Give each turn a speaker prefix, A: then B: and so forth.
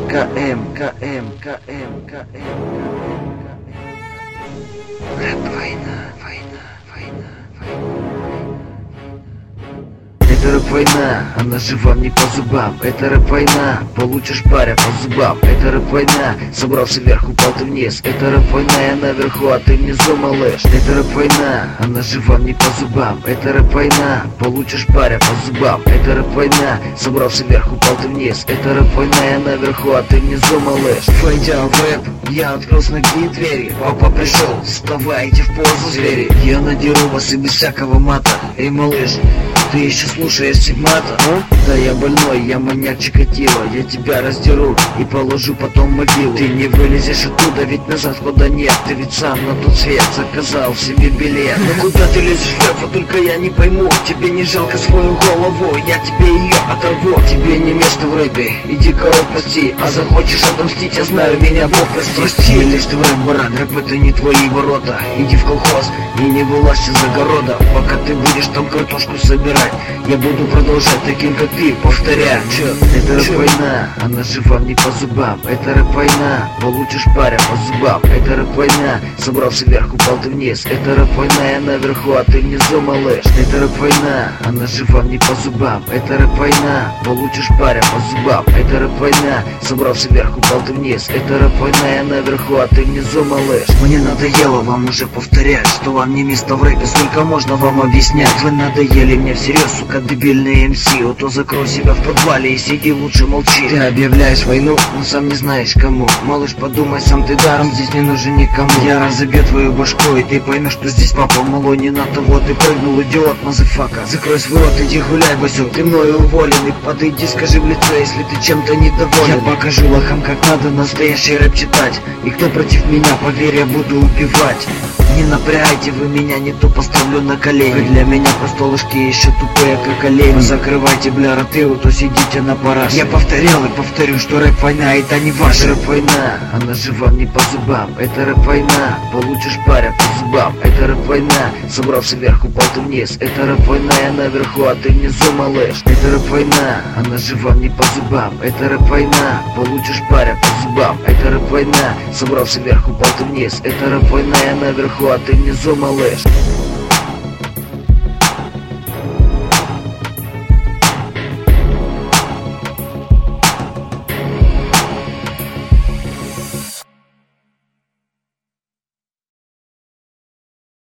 A: Это рэп-война, она же вам не по зубам. Это рэп-война, получишь паря по зубам. Это рэп-война, собрался вверх, упал ты вниз. Это рэп-война, я наверху, а ты внизу, малыш. Это рэп-война, она же вам не по зубам. Это рэп-война, получишь паря по зубам. Это рэп-война, собрался вверх, упал ты вниз. Это рэп-война, я наверху, а ты внизу, малыш. Войдя в рэп, я открыл с ноги двери. Папа пришел, вставайте в позу звери. Я надеру вас и без всякого мата. Эй, малыш, ты еще слушаешь Сигмата, а? Да я больной, я маньяк Чикатило. Я тебя раздеру и положу потом в могилу. Ты не вылезешь оттуда, ведь назад хода нет. Ты ведь сам на тот свет заказал себе билет. Но куда ты лезешь в рэп, вот только я не пойму. Тебе не жалко свою голову, я тебе ее оторву. Тебе не место в рэпе, иди коров пасти. А захочешь отомстить, я знаю, меня Бог простит. Прости, лезь ты в рэп, баран, рэп это не твои ворота. Иди в колхоз и не вылазь из огорода. Пока ты будешь там картошку собирать, я буду продолжать таким, как ты, повторять. Это рэп-война, она же вам не по зубам. Это рэп-война, получишь паря по зубам. Это рэп-война, собрался вверх, упал ты вниз. Это рэп-война, я наверху, а ты внизу, малыш. Это рэп-война, она же вам не по зубам. Это рэп-война, получишь паря по зубам. Это рэп-война, собрался вверх, упал ты вниз. Это рэп-война, я наверху, а ты внизу, малыш. Мне надоело вам уже повторять, что вам не место в рэпе. Сколько можно вам объяснять? Вы надоели мне всерьез, сука, дебильный МС. Вот то закрой себя в подвале и сиди, лучше молчи. Ты объявляешь войну, но сам не знаешь кому. Малыш, подумай, сам ты даром здесь не нужен никому. Я разобью твою башку, и ты поймешь, что здесь папа малой. Не на того ты прыгнул, идиот, мазафака. Закрой свой рот, иди гуляй, басюк. Ты мною уволен, и подойди, скажи в лицо, если ты чем-то недоволен. Я покажу лохам, как надо настоящий рэп читать. И кто против меня, поверь, я буду убивать. Не напрягайте вы меня, не то поставлю на колени. Вы для меня просто ложки, еще тупые, как олени. Закрывайте, бля, роты, вот то сидите на параше. Я повторял и повторю, что рэп-война это не ваша. Рэп-война, она же вам не по зубам. Это рэп-война, получишь паря по зубам. Это рэп-война, собрался вверх, упал ты вниз. Это рэп-война, я наверху, а ты внизу, малыш. Это рэп-война, она же вам не по зубам. Это рэп-война, получишь паря по зубам. Это рэп-война, собрался вверх, упал ты вниз. Это рэп-война, я наверху, а ты внизу, малыш.